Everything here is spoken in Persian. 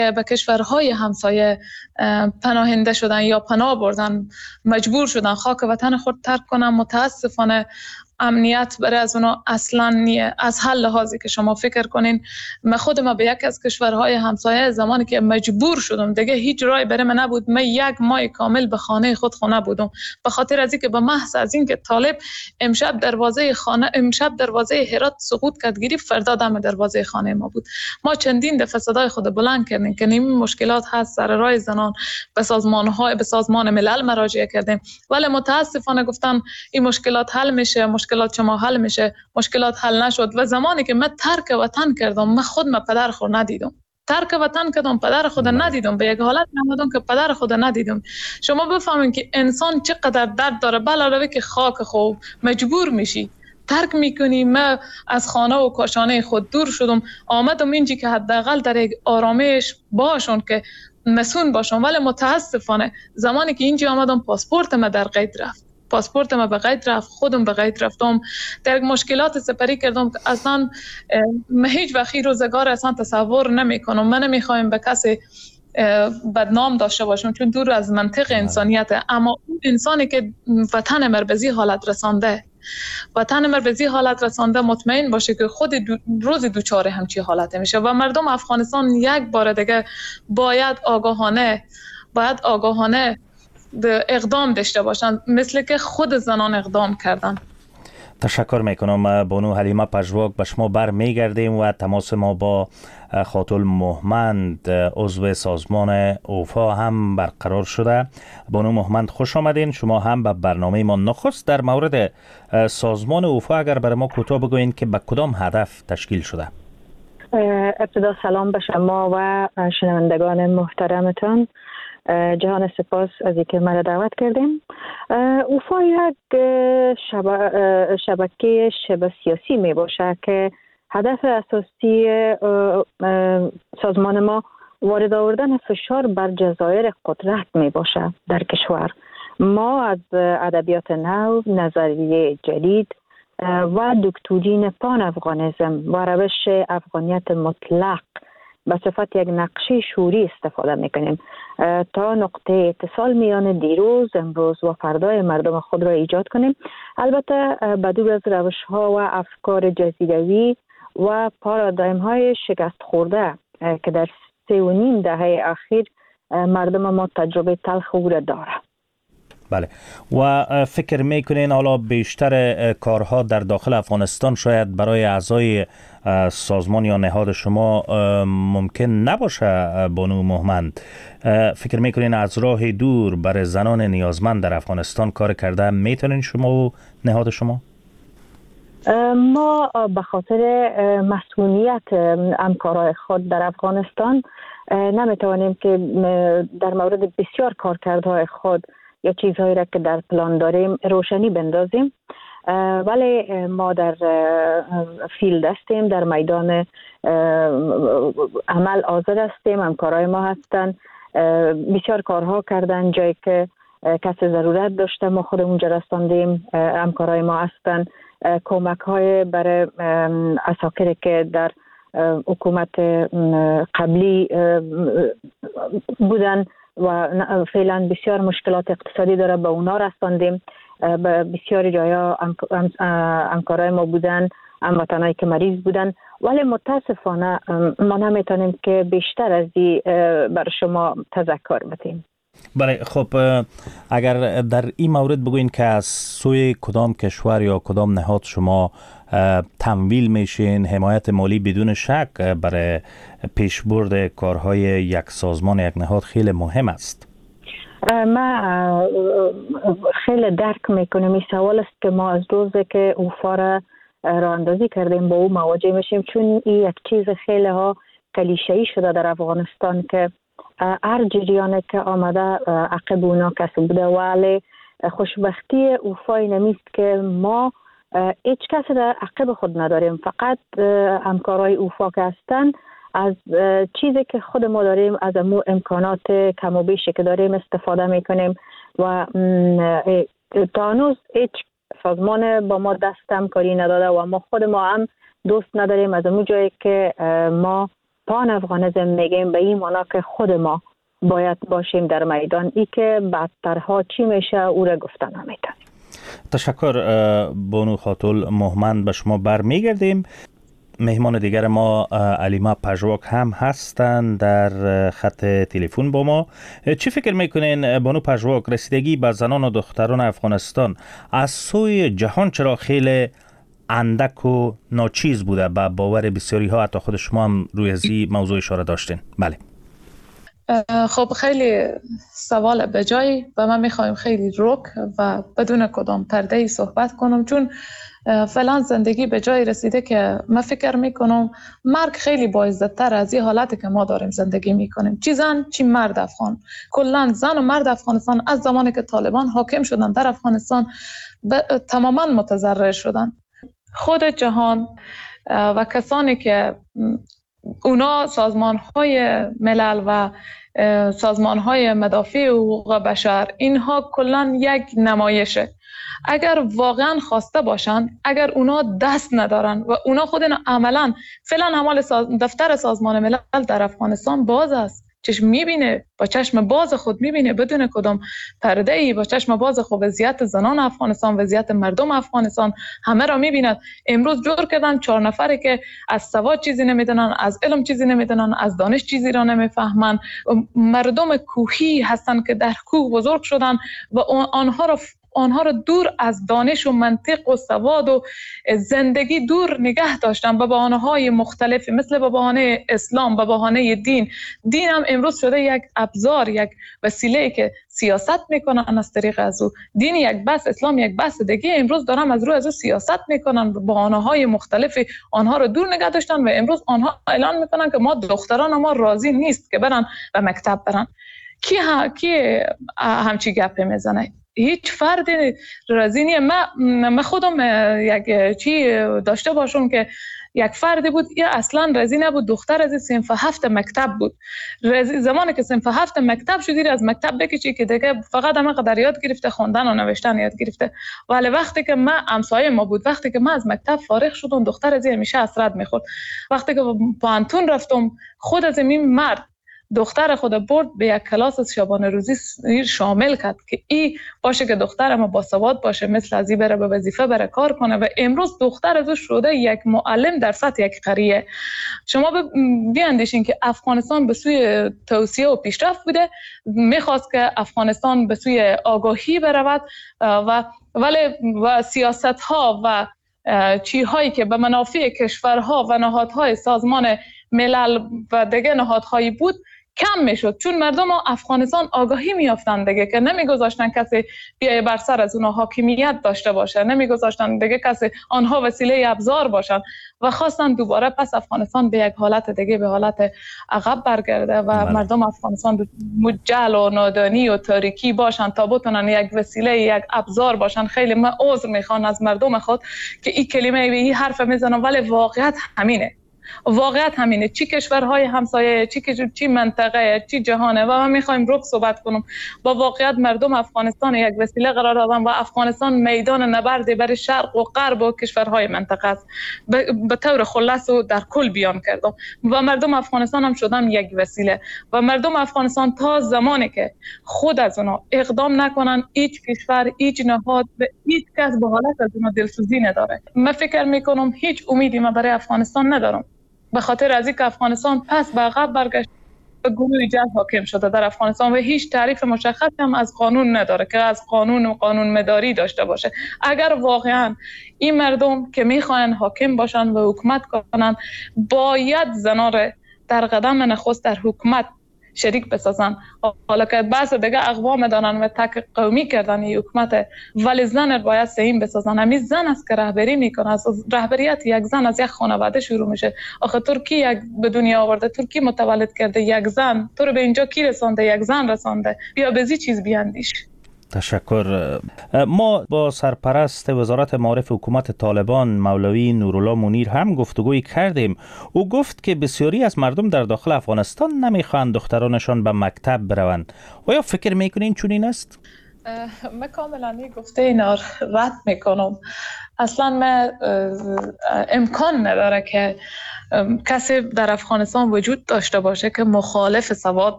به کشورهای همسایه پناهنده شدن یا پناه بردن، مجبور شدن خاک وطن خود ترک کنن. متاسفانه امنیت برای از اونا اصلا نیه. از هر لحاظی که شما فکر کنین، من خودم به یک از کشورهای همسایه زمانی که مجبور شدم دیگه هیچ راهی برای من نبود، من 1 ماه کامل به خانه خونه بودم، به خاطر از اینکه به محض از اینکه طالب امشب دروازه هرات سقوط کرد گرفت، فردا دم دروازه خانه ما بود. ما چندین دفعه صدای خود بلند کردیم که این مشکلات هست، سر راه زنان به سازمان ملل مراجعه کردیم، ولی متاسفانه گفتن این مشکلات حل میشه، مشکلات شما حل میشه. مشکلات حل نشد و زمانی که من ترک وطن کردم، من خود پدر خود ندیدم. ترک وطن کردم، پدر خود ندیدم، به یک حالت نمودم که پدر خود ندیدم. شما بفهمین که انسان چقدر درد داره، علاوه که خاک خوب مجبور میشی ترک میکنی. من از خانه و کاشانه خود دور شدم، آمدم اینجا که حداقل در یک آرامش باشون که مسون باشم، ولی متاسفانه زمانی که اینجا آمدم پاسپورت من در قید رفت. پاسپورت ما به قید رفت، خودم به قید رفتم، در مشکلات سپری کردم که اصلا هیچ وقت روزگار اصلا تصور نمی کنم. من نمیخوایم به کسی بدنام داشته باشم چون دور از منطق انسانیت، اما اون انسانی که وطن مربزی حالت رسانده مطمئن باشه که خود روز دوچاره همچی حالت میشه و مردم افغانستان یک بار دیگه باید آگاهانه اقدام داشته باشند، مثل که خود زنان اقدام کردن. تشکر میکنم بانو حلیمه پژواک. به شما بر میگردیم و تماس ما با خاتون مهمند عضو سازمان اوفا هم برقرار شده. بانو مهمند خوش آمدین. شما هم به برنامه ما. نخست در مورد سازمان اوفا اگر برای ما کوتاه بگوین که به کدام هدف تشکیل شده؟ ابتدا سلام به شما و شنوندگان محترمتان. جهان سپاس از اینکه مرا دعوت کردیم. اوفا یک شبکه سیاسی می باشه که هدف اساسی سازمان ما وارد آوردن فشار بر جزایر قدرت می باشه در کشور. ما از ادبیات نو، نظریه جدید و دکترین پان افغانیسم و روش افغانیت مطلق به صفت یک نقشه شعوری استفاده میکنیم تا نقطه اتصال میان دیروز، امروز و فردای مردم خود را ایجاد کنیم. البته بدور از روش ها و افکار جزیروی و پارادایم های شکست خورده که در 3.5 دهه اخیر مردم ما تجربه تلخ او را داره. بله. و فکر میکنین حالا بیشتر کارها در داخل افغانستان شاید برای اعضای سازمان یا نهاد شما ممکن نباشه بانو مهمند؟ فکر میکنین از راه دور برای زنان نیازمند در افغانستان کار کرده میتونین شما و نهاد شما؟ ما به خاطر مسئولیت همکارای خود در افغانستان نمیتوانیم که در مورد بسیار کارکردهای خود یا چیزهایی را که در پلان داریم روشنی بندازیم، ولی ما در فیلد هستیم، در میدان عمل حاضر هستیم. همکارای ما هستن، بسیار کارها کردن، جایی که کسی ضرورت داشته ما خود اونجا رساندیم. همکارای ما هستن کمک های برای اساکری که در حکومت قبلی بودن و فعلا بسیار مشکلات اقتصادی داره، به اونا رساندیم. به بسیاری جایا همکارای ما بودن، هموطنایی که مریض بودن، ولی متاسفانه ما نمیتونیم که بیشتر از این بر شما تذکر بدیم. بله، خب اگر در این مورد بگوین که از سوی کدام کشور یا کدام نهاد شما تمویل میشین، حمایت مالی بدون شک برای پیشبرد کارهای یک سازمان، یک نهاد خیلی مهم است. ما خیلی درک میکنم این سوال است که ما از روزی که اوفا را راه اندازی کردیم با او مواجه میشیم، چون این یک چیز خیلی ها کلیشه‌ای شده در افغانستان که هر جریانی که آمده عقب اونا کسی بوده، ولی خوشبختی اوفای نمیست که ما هیچ کسی در عقب خود نداریم. فقط همکارای اوفا که هستن از چیزی که خود ما داریم، از امکانات کم و بیشی که داریم استفاده میکنیم و تا هنوز هیچ سازمان با ما دست همکاری نداده و ما خود ما هم دوست نداریم از اون جایی که ما پان افغانیسم میگیم به این معنا که خود ما باید باشیم در میدان. ای که بدترها چی میشه او را گفتن نمیتونیم. تشکر بانو خاتول مهمند. به شما برمیگردیم. مهمان دیگر ما علیما پژواک هم هستند در خط تلفن با ما. چی فکر میکنین بانو پژواک، رسیدگی به زنان و دختران افغانستان از سوی جهان چرا خیلی اندک و ناچیز بوده؟ به باور بسیاری ها، حتی خود شما هم روی ازی موضوع اشاره داشتین. بله. خب خیلی سوال به جایی و من میخوایم خیلی رک و بدون کدام پرده ای صحبت کنم، چون فعلا زندگی به جایی رسیده که من فکر میکنم مرگ خیلی باعزتر از این حالتی که ما داریم زندگی میکنیم. چی زن چی مرد افغان، کلا زن و مرد افغانستان از زمانی که طالبان حاکم شدن در افغانستان تماما متضرر شدن. خود جهان و کسانی که اونا سازمان‌های ملل و سازمان‌های مدافع حقوق بشر، اینها کلاً یک نمایشه. اگر واقعاً خواسته باشن، اگر اونا دست ندارن و اونا خود عملاً فعلا دفتر سازمان ملل در افغانستان باز است، چشم میبینه، با چشم باز خود میبینه بدون کدام پرده ای، با چشم باز خود وضعیت زنان افغانستان، وضعیت مردم افغانستان همه را میبیند. امروز جور کردن 4 نفری که از سواد چیزی نمیدونن، از علم چیزی نمیدونن، از دانش چیزی را نمیفهمن، مردم کوهی هستن که در کوه بزرگ شدن و آنها را دور از دانش و منطق و سواد و زندگی دور نگه داشتن به بهانه‌های مختلفی، مثل به بهانه اسلام، به بهانه دین هم امروز شده یک ابزار، یک وسیله که سیاست میکنن از طریق از او. دین یک بس، اسلام یک بس دیگه، امروز دارن از او سیاست میکنن، به بهانه‌های مختلفی آنها را دور نگه داشتن و امروز آنها اعلان میکنن که ما دختران ما راضی نیست که برن به مکتب برن. کی همچی گپ میزنه؟ هیچ فرد راضی نیست. من خودم یک چی داشته باشم که یک فردی بود یا اصلا راضی نبود، دختر از صنف 7 مکتب بود. زمانی که صنف 7 مکتب شدی از مکتب بکشی که دیگه فقط همین یاد گرفته، خواندن و نوشتن یاد گرفته. ولی وقتی که من همسایه ما بود، وقتی که من از مکتب فارغ شدم، دختر از همیشه حسرت میخورد. وقتی که پانتون رفتم، خود از این مرد دختر خود برد به یک کلاس شبانه روزی شامل کرد که ای باشه که دخترم با سواد باشه، مثل ازی بره به وظیفه بره کار کنه و امروز دختر ازو شده یک معلم در سطح یک قریه. شما بیاندیشین که افغانستان به سوی توسعه و پیشرفت بوده، میخواست که افغانستان به سوی آگاهی برود و سیاست ها و چیزهایی که به منافع کشورها و نهادهای سازمان ملل و دیگه نهادهایی بود کم میشد، چون مردم افغانستان آگاهی میافتند دیگه که نمیگذاشتن کسی بیای بر سر از اونها حاکمیت داشته باشه، نمیگذاشتن دیگه کسی آنها وسیله ابزار باشن و خواستن دوباره پس افغانستان به یک حالت دیگه، به حالت عقب برگرده و مردم افغانستان مجهل و نادانی و تاریکی باشن تا بتونن یک وسیله، یک ابزار باشن. خیلی من عذر میخوام از مردم خود که این کلمه این حرف میزنم، ولی واقعیت همینه. واقعیت همینه، چی کشورهای همسایه، چی منطقه، چی جهانه. و من میخوایم رک صحبت کنم با واقعیت. مردم افغانستان یک وسیله قرار دادن و افغانستان میدان نبرد برای شرق و غرب و کشورهای منطقه است. به طور خلاص و در کل بیان کردم و مردم افغانستان هم شدن یک وسیله و مردم افغانستان تا زمانی که خود از اونا اقدام نکنن، هیچ کشور، هیچ نهاد و هیچ کس به حالت از اونا دلسوزی نداره. من فکر میکنم هیچ امیدی من برای افغانستان ندارم، به خاطر از اینکه افغانستان پس به عقب برگشت، گروه جنگ حاکم شده در افغانستان و هیچ تعریف مشخص هم از قانون نداره که از قانون و قانون مداری داشته باشه. اگر واقعا این مردم که میخواین حاکم باشن و حکومت کنن، باید زنا را در قدم نخست در حکومت شریک بسازن. حالا که بحث دیگه اقوام دارن و تک قومی کردن این حکومت، ولی زن باید سهیم بسازن. همین زن است که رهبری میکنه. از رهبریت یک زن از یک خانواده شروع میشه. آخه ترکی یک به دنیا آورده، ترکی متولد کرده یک زن، تو رو به اینجا کی رسانده؟ یک زن رسانده. بیا به چیز بیاندیش. تشکر. ما با سرپرست وزارت معارف حکومت طالبان مولوی نورالله منیر هم گفتگویی کردیم. او گفت که بسیاری از مردم در داخل افغانستان نمیخواهند دخترانشان به مکتب بروند. آیا فکر میکنین چنین است؟ من کاملا گفته اینا رد میکنم. اصلا من امکان نداره که کسی در افغانستان وجود داشته باشه که مخالف سواد